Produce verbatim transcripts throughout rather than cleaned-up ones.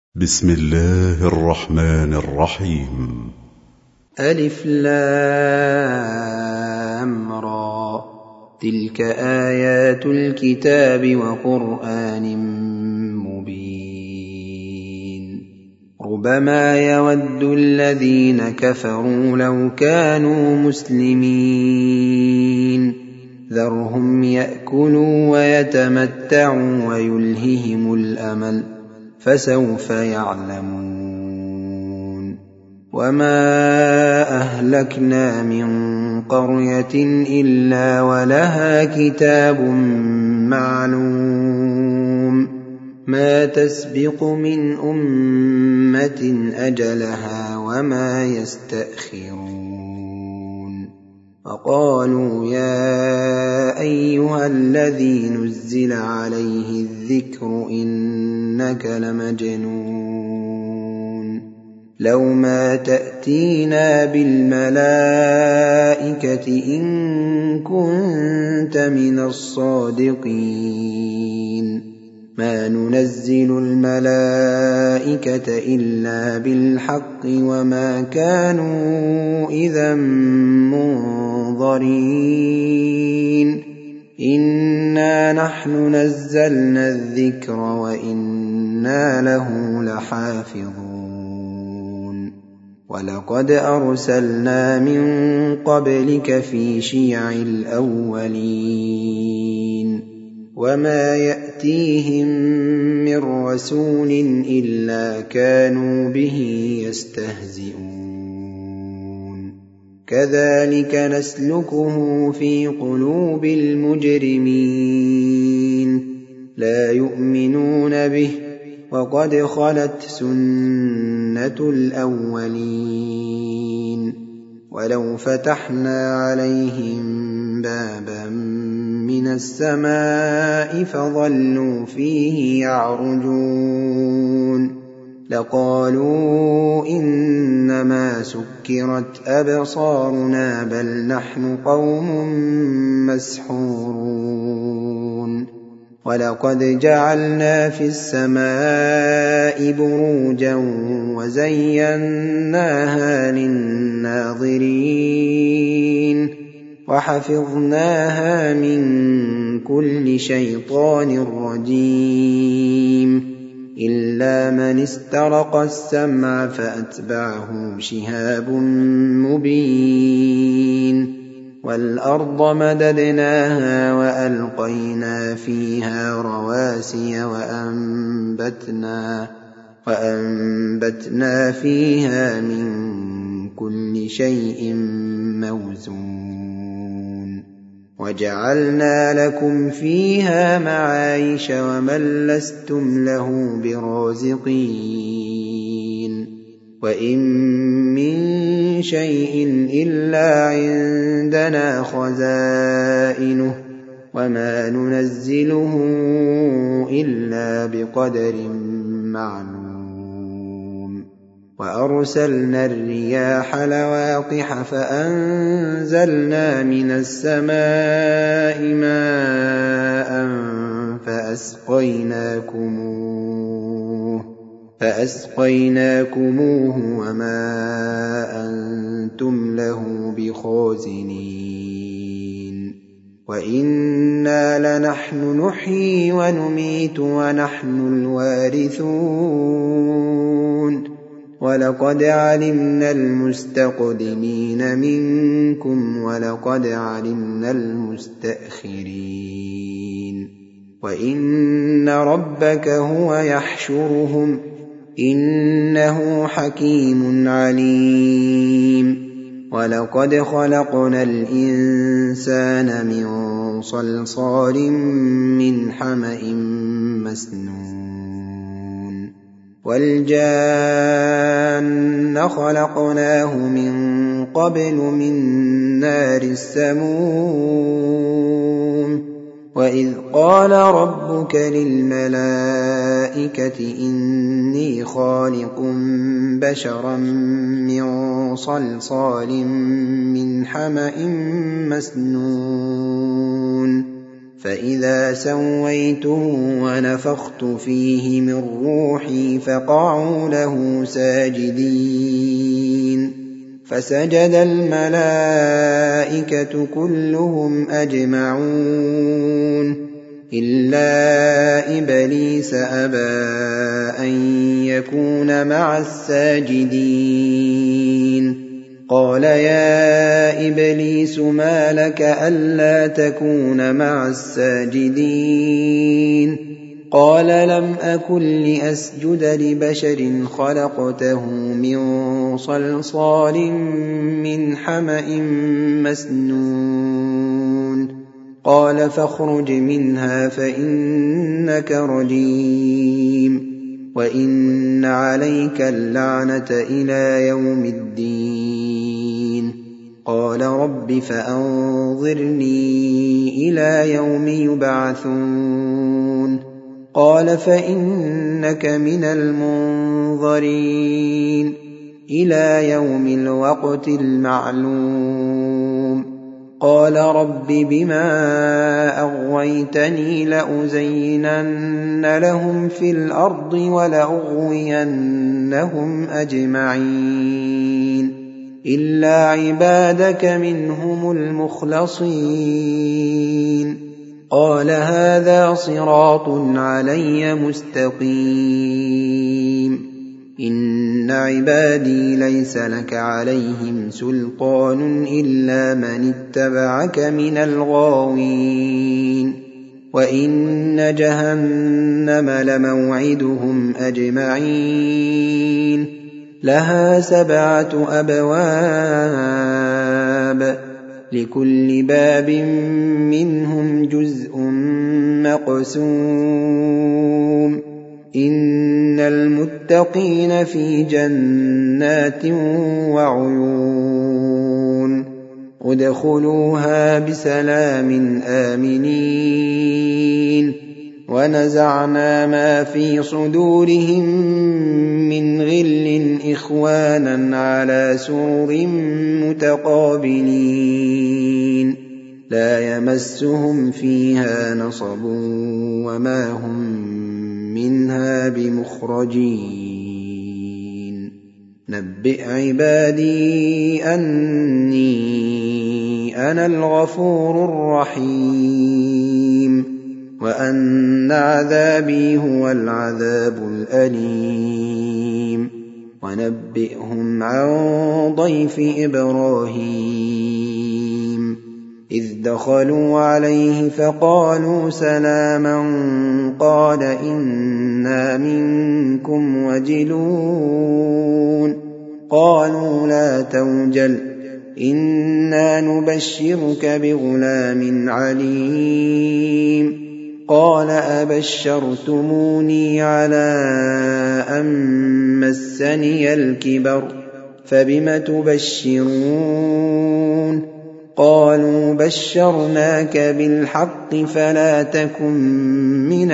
بسم الله الرحمن الرحيم. ألف لام را، تلك آيات الكتاب وقرآن مبين. ربما يود الذين كفروا لو كانوا مسلمين، ذرهم يأكلوا ويتمتعوا ويلههم الأمل، فسوف يعلمون. وما أهلكنا من قرية إلا ولها كتاب معلوم، ما تسبق من أمة أجلها وما يستأخرون. وقالوا يا أيها الذي نزل عليه الذكر إنك لمجنون، لو ما تأتينا بالملائكة إن كنت من الصادقين، ما ننزل الملائكة إلا بالحق وما كانوا إذا منظرين، إنا نحن نزلنا الذكر وإنا له لحافظون. ولقد أرسلنا من قبلك في شيع الأولين، وما يأتيهم من رسول إلا كانوا به يستهزئون. كذلك نسلكه في قلوب المجرمين، لا يؤمنون به وقد خلت سنة الأولين. ولو فتحنا عليهم بابا من السماء فظلوا فيه يعرجون، لقالوا إنما سكرت أبصارنا بل نحن قوم مسحورون. ولقد جعلنا في السماء بروجا وزيناها للناظرين، وحفظناها من كل شيطان رجيم، إلا من استرق السمع فأتبعه شهاب مبين. والأرض مددناها وألقينا فيها رواسي وأنبتنا, وأنبتنا فيها من كل شيء موزون، وجعلنا لكم فيها معايش ومن لستم له برازقين. وإن من شيء إلا عندنا خزائنه وما ننزله إلا بقدر معلوم. وأرسلنا الرياح لواقح فأنزلنا من السماء ماء فأسقيناكموه, فأسقيناكموه وما أنتم له بخازنين. وإنا لنحن نحيي ونميت ونحن الوارثون. ولقد علمنا المستقدمين منكم ولقد علمنا المستأخرين. وإن ربك هو يحشرهم إنه حكيم عليم. ولقد خلقنا الإنسان من صلصال من حمأ مسنون. والجان خلقناه من قبل من نار السموم. وإذ قال ربك للملائكة إني خالق بشرا من صلصال من حمأ مسنون فإذا سويته ونفخت فيه من روحي فقعوا له ساجدين فسجد الملائكة كلهم أجمعون إلا إبليس أبى أن يكون مع الساجدين قال يا إبليس ما لك ألا تكون مع الساجدين قال لم أكن لأسجد لبشر خلقته من صلصال من حمأ مسنون قال فاخرج منها فإنك رجيم وإن عليك اللعنة إلى يوم الدين قال رب فأنظرني إلى يوم يبعثون قال فإنك من المنظرين إلى يوم الوقت المعلوم قال رب بما أغويتني لأزينن لهم في الأرض ولأغوينهم أجمعين إلا عبادك منهم المخلصين قال هذا صراط علي مستقيم إن عبادي ليس لك عليهم سلطان إلا من اتبعك من الغاوين وإن جهنم لموعدهم أجمعين لها سبعة أبواب لكل باب منهم جزء مقسوم إن المتقين في جنات وعيون ادخلوها بسلام آمنين ونزعنا ما في صدورهم من غل إخوانا على سرر متقابلين لا يمسهم فيها نصب وما هم منها بمخرجين نبئ عبادي أني أنا الغفور الرحيم وأن عذابي هو العذاب الأليم ونبئهم عن ضيف إبراهيم إذ دخلوا عليه فقالوا سلاما قال إنا منكم وجلون قالوا لا توجل إنا نبشرك بغلام عليم قال أبشرتموني على أن مسني الكبر فبم تبشرون قالوا بشرناك بالحق فلا تكن من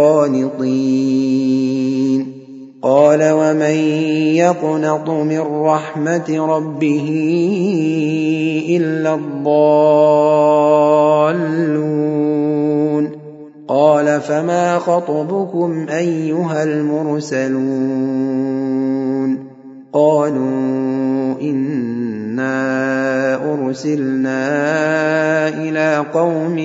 القانطين قال ومن يقنط من رحمة ربه إلا الضالون قال فما خطبكم أيها المرسلون قالوا إنا أرسلنا إلى قوم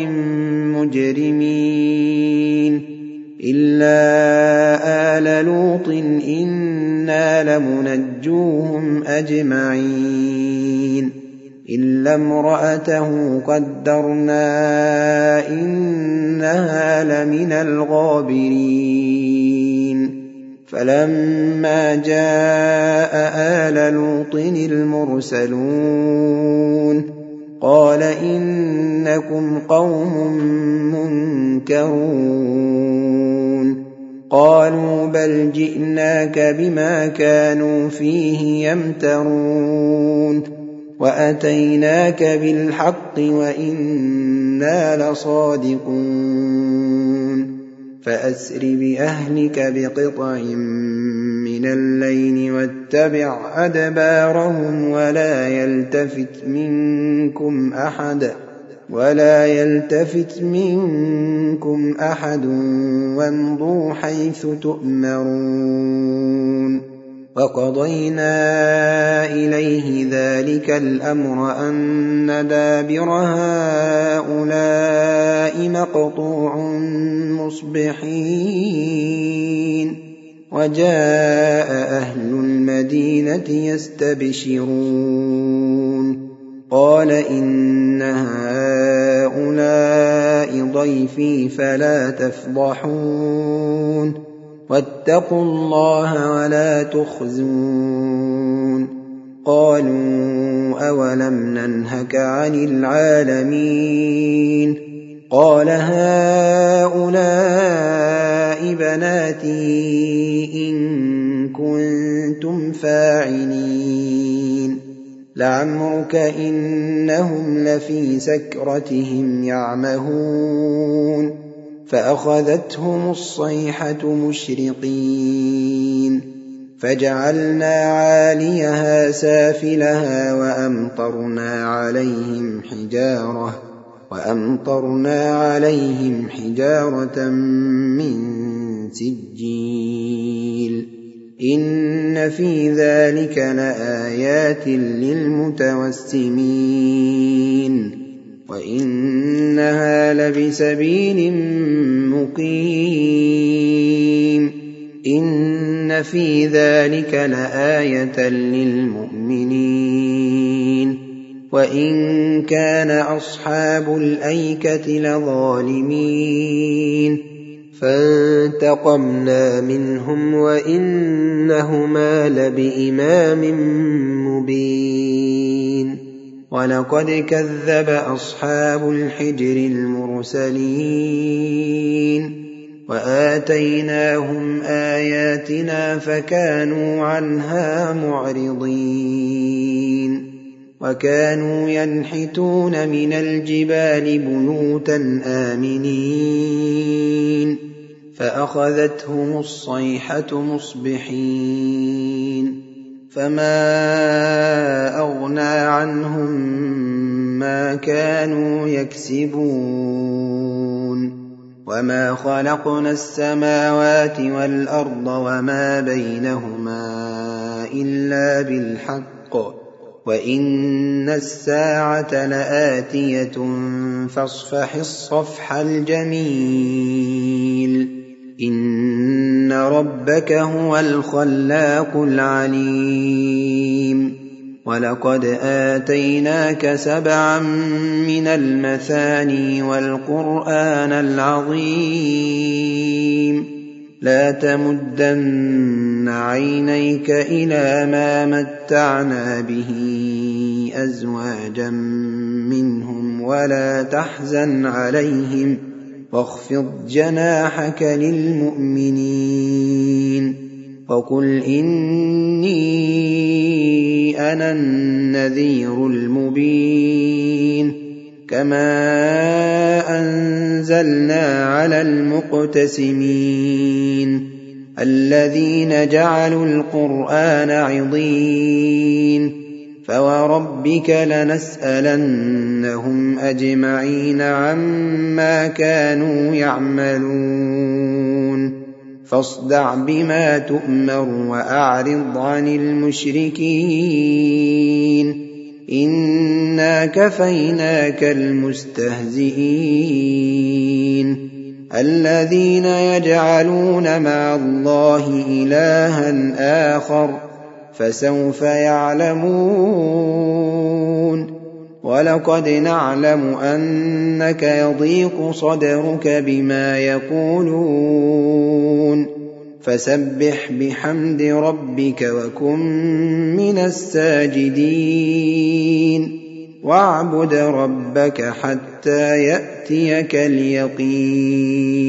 مجرمين إلا آل لوط إنا لمنجوهم أجمعين إلا امرأته قدرنا إنها لمن الغابرين فلما جاء آل لوط المرسلون قال إنكم قوم منكرون قالوا بل جئناك بما كانوا فيه يمترون وأتيناك بالحق وإنا لصادقون فأسر بأهلك بقطع من الليل واتبع أدبارهم ولا يلتفت منكم أحد ولا يلتفت منكم أحد وامضوا حيث تؤمرون وقضينا إليه ذلك الأمر أن دابر هؤلاء مقطوع مصبحين وجاء أهل المدينة يستبشرون قال إن هؤلاء ضيفي فلا تفضحون واتقوا الله ولا تخزون قالوا أولم ننهك عن العالمين قال هؤلاء بناتي إن كنتم فاعلين لعمرك إنهم لفي سكرتهم يعمهون فأخذتهم الصيحة مشرقين فجعلنا عاليها سافلها وأمطرنا عليهم حجارة وأمطرنا عليهم حجارة من سجيل إن في ذلك لآيات للمتوسمين وإنها لبسبيل مقيم إن في ذلك لآية للمؤمنين وإن كان أصحاب الأيكة لظالمين فانتقمنا منهم وإنهما لبإمام مبين ولقد كذب أصحاب الحجر المرسلين وآتيناهم آياتنا فكانوا عنها معرضين وكانوا ينحتون من الجبال بيوتا آمنين فأخذتهم الصيحة مصبحين فما أغنى عنهم ما كانوا يكسبون وما خلقنا السماوات والأرض وما بينهما إلا بالحق وإن الساعة لآتية فاصفح الصفح الجميل إن ربك هو الخلاق العليم ولقد آتيناك سبعا من المثاني والقرآن العظيم لا تمدن عينيك إلى ما متعنا به أزواجا منهم ولا تحزن عليهم واخفض جناحك للمؤمنين وقل إني أنا النذير المبين كما أنزلنا على المقتسمين الذين جعلوا القرآن عضين فوربك لنسألنهم أجمعين عما كانوا يعملون فاصدع بما تؤمر وأعرض عن المشركين إنا كفيناك المستهزئين الذين يجعلون مع الله إلها آخر فسوف يعلمون ولقد نعلم أنك يضيق صدرك بما يقولون فسبح بحمد ربك وكن من الساجدين واعبد ربك حتى يأتيك اليقين